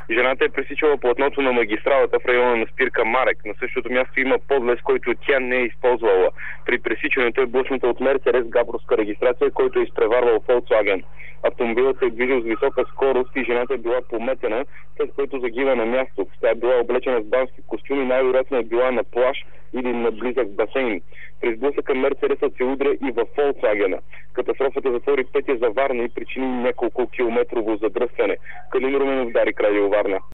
Жената е пресичала платното на магистралата в района на спирка Марек. На същото място има подлез, който тя не е използвала. При пресичането е блъсната от Мерцедес габровска регистрация, който е изпреварвал Volkswagen. Автомобилът се е движил с висока скорост и жената е била пометена, след което загива на място. Тя е била облечена с дамски костюми, най-вероятно е била на плаж или на близък басейн. При сблъсъка Мерцедесът се удря и във Volkswagen. Катастрофата затвори пътя за Варна и причини няколко километрово задръстване. Калин Руменов, Дарик, Радио Варна.